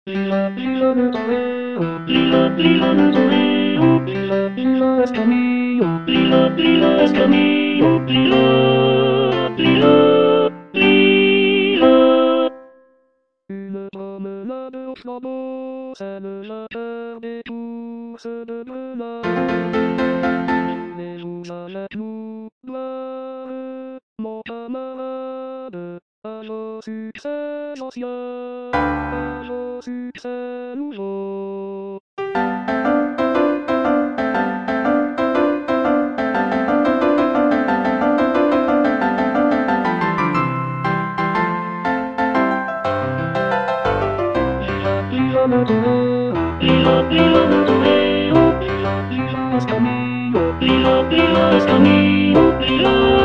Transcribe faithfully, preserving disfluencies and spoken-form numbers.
Lila, lila le toreo, lila, lila le toreo, lila, lila es camino, lila, lila es camino, lila, lila, lila. Une promenade au flambeau, c'est la terre des tours de Grenade. Voulez-vous avec nous, gloire, mon camarade, à nos succès anciens, à nos succès nouveaux. Lila le toreo, lila, lila le toreo, lila, lila es camino, lila, lila es camino, lila.